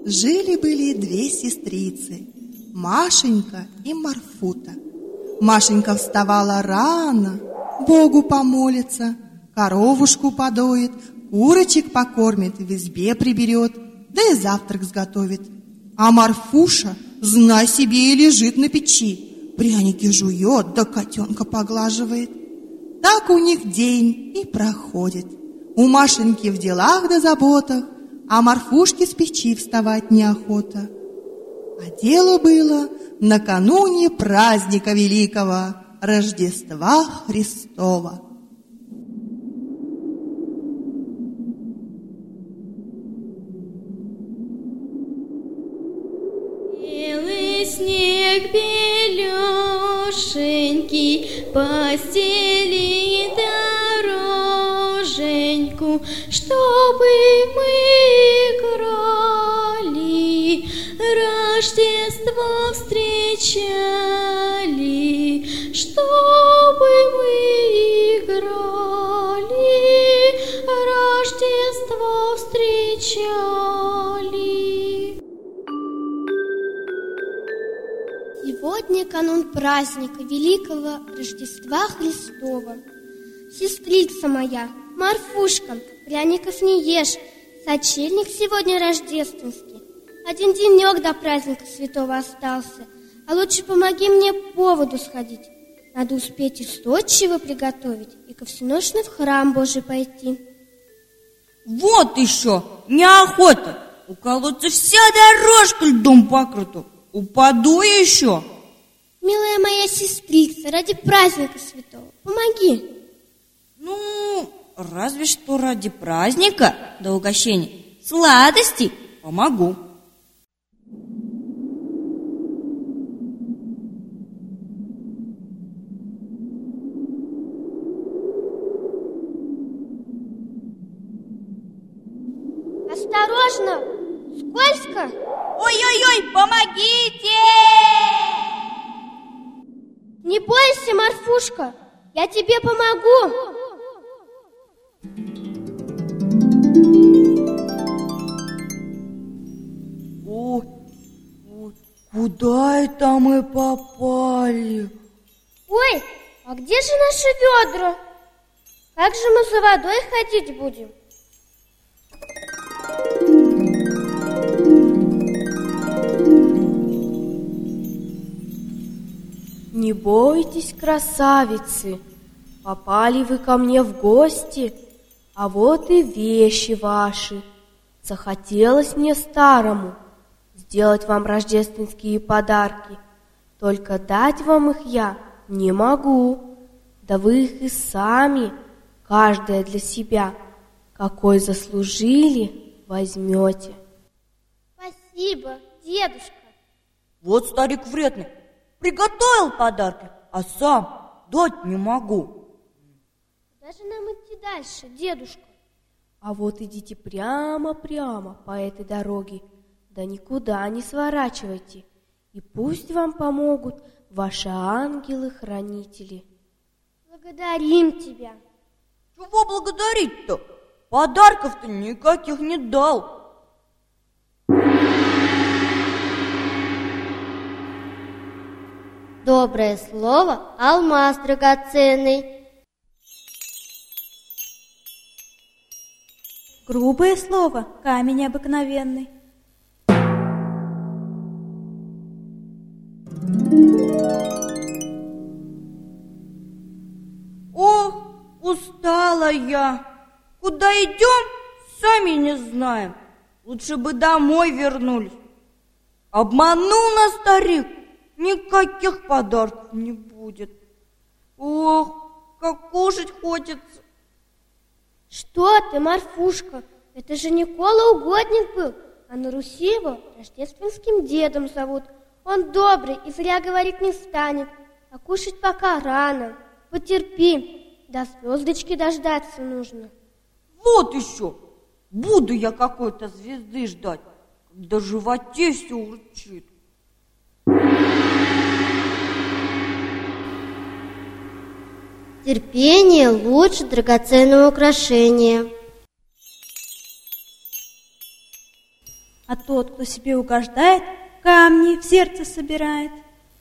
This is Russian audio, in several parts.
Жили-были две сестрицы, Машенька и Марфута. Машенька вставала рано, Богу помолится, коровушку подоит, курочек покормит, в избе приберет, да и завтрак сготовит. А Марфуша, знай себе, и лежит на печи, пряники жует, да котенка поглаживает. Так у них день и проходит. У Машеньки в делах да заботах, а Марфушке с печи вставать неохота. А дело было накануне праздника великого, Рождества Христова. Белый снег белёшенький постели дороженьку, чтобы мы играли, Рождество встречали, чтобы мы играли, Рождество встречали. Сегодня канун праздника великого Рождества Христова. Сестрица моя, Марфушка, пряников не ешь, сочельник сегодня рождественский. Один денек до праздника святого остался, а лучше помоги мне по воду сходить. Надо успеть и сточего приготовить, и ко всеночной в храм Божий пойти. Вот еще, неохота. У колодца вся дорожка льдом покрыта. Упаду еще. Милая моя сестрица, ради праздника святого, помоги. Ну, разве что ради праздника, да угощения, сладостей помогу. Осторожно, скользко. Ой-ой-ой, помогите! Не бойся, Марфушка, я тебе помогу. Ой, куда это мы попали? Ой, а где же наши ведра? Как же мы за водой ходить будем? Не бойтесь, красавицы, попали вы ко мне в гости, а вот и вещи ваши. Захотелось мне старому сделать вам рождественские подарки, только дать вам их я не могу, да вы их и сами, каждая для себя, какой заслужили, возьмете. Спасибо, дедушка. Вот старик вредный, приготовил подарки, а сам дать не могу. Куда же нам идти дальше, дедушка? А вот идите прямо-прямо по этой дороге, да никуда не сворачивайте, и пусть вам помогут ваши ангелы-хранители. Благодарим тебя. Чего благодарить-то? Подарков-то никаких не дал. Доброе слово — алмаз драгоценный. Грубое слово — камень обыкновенный. О, устала я. Куда идем, сами не знаем. Лучше бы домой вернулись. Обманул нас старик. Никаких подарков не будет. Ох, как кушать хочется. Что ты, Марфушка, это же Никола Угодник был, а на Руси его рождественским дедом зовут. Он добрый и зря говорить не станет, а кушать пока рано. Потерпи, до звездочки дождаться нужно. Вот еще, буду я какой-то звезды ждать, когда в животе все урчит. Терпение лучше драгоценного украшения. А тот, кто себе угождает, камни в сердце собирает.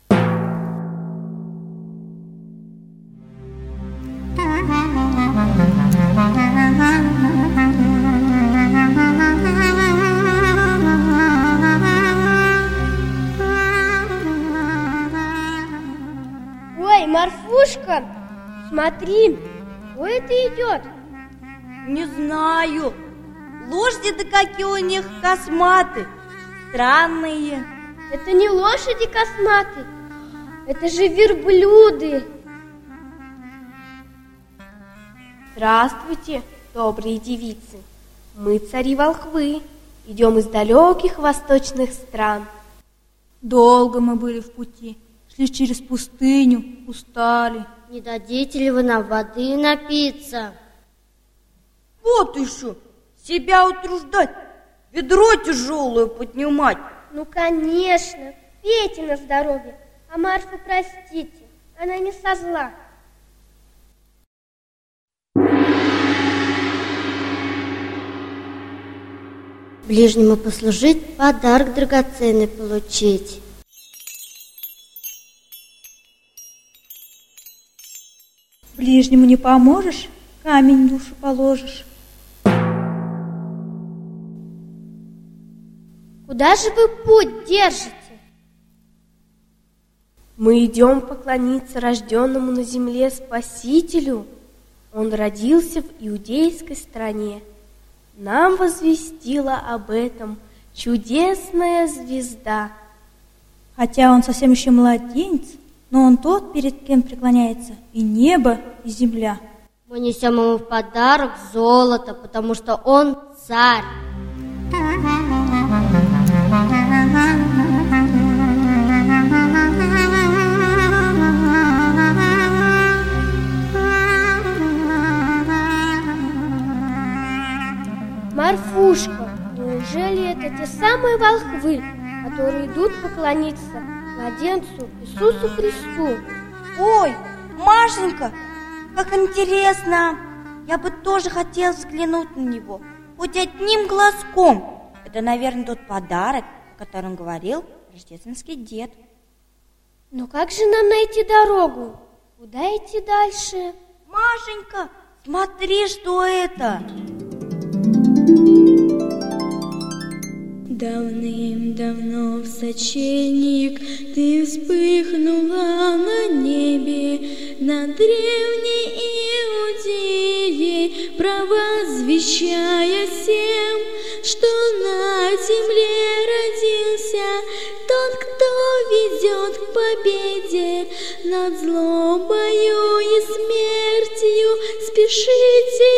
Ой, Марфушка, смотри, кто это идет? Не знаю. Лошади-то какие у них косматы, странные. Это не лошади косматы, это же верблюды. Здравствуйте, добрые девицы. Мы цари-волхвы, идем из далеких восточных стран. Долго мы были в пути, шли через пустыню, устали. Не дадите ли вы нам воды напиться? Вот еще, себя утруждать, ведро тяжелое поднимать. Ну, конечно, пейте на здоровье, а Марфу простите, она не со зла. Ближнему послужить, подарок драгоценный получить. Ближнему не поможешь, камень в душу положишь. Куда же вы путь держите? Мы идем поклониться рожденному на земле Спасителю. Он родился в иудейской стране. Нам возвестила об этом чудесная звезда. Хотя он совсем еще младенец, но он тот, перед кем преклоняется и небо, и земля. Мы несем ему в подарок золото, потому что он царь. Марфушка, неужели это те самые волхвы, которые идут поклониться младенцу Иисусу Христу? Ой, Машенька, как интересно. Я бы тоже хотела взглянуть на него, хоть одним глазком. Это, наверное, тот подарок, о котором говорил рождественский дед. Но как же нам найти дорогу? Куда идти дальше? Машенька, смотри, что это. Давным-давно в сочельник ты вспыхнула на небе, над древней Иудеей, провозвещая всем, что на земле родился тот, кто ведет к победе над злобою и смертью. Спешите,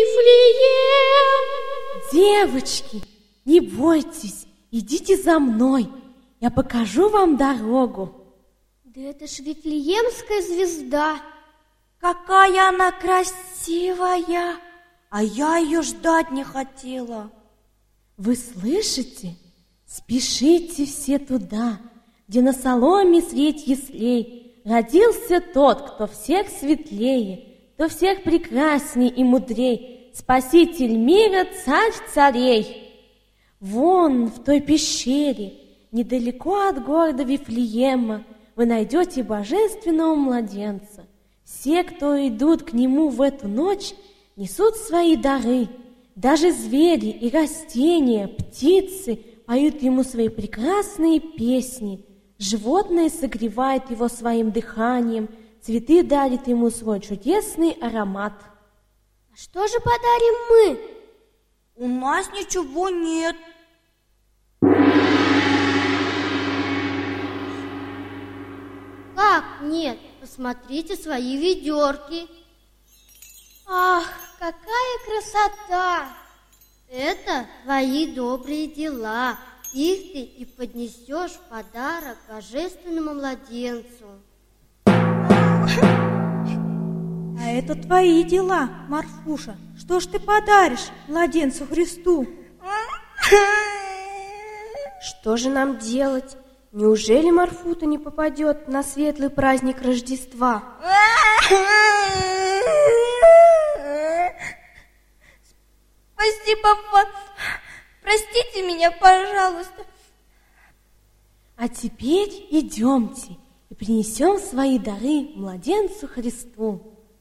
Вифлеем! Девочки, не бойтесь, идите за мной, я покажу вам дорогу. Да это ж Вифлеемская звезда. Какая она красивая, а я ее ждать не хотела. Вы слышите? Спешите все туда, где на соломе средь яслей родился тот, кто всех светлее, кто всех прекрасней и мудрей, Спаситель мира, царь царей. Вон в той пещере, недалеко от города Вифлеема, вы найдете божественного младенца. Все, кто идут к нему в эту ночь, несут свои дары. Даже звери и растения, птицы поют ему свои прекрасные песни. Животные согревают его своим дыханием, цветы дарят ему свой чудесный аромат. А что же подарим мы? У нас ничего нет. Как нет? Посмотрите свои ведерки. Ах, какая красота! Это твои добрые дела. Их ты и поднесешь в подарок божественному младенцу. А это твои дела, Марфуша. Что ж ты подаришь младенцу Христу? Что же нам делать? Неужели Марфута не попадет на светлый праздник Рождества? Спасибо, Простите меня, пожалуйста. А теперь идемте и принесем свои дары младенцу Христу.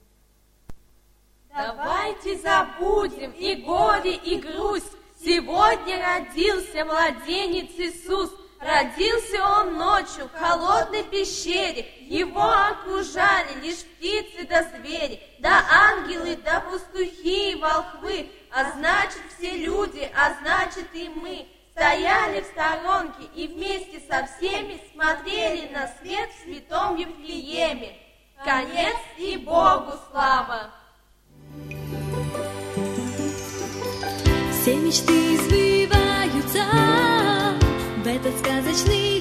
Давайте забудем и горе, и грусть. Сегодня родился младенец Иисус. Родился он ночью в холодной пещере. Его окружали лишь птицы да звери, да ангелы, да пастухи и волхвы. А значит, все люди, а значит и мы стояли в сторонке и вместе со всеми смотрели на свет в святом Вифлееме. Конец и Богу слава! Все мечты сбываются в этот сказочный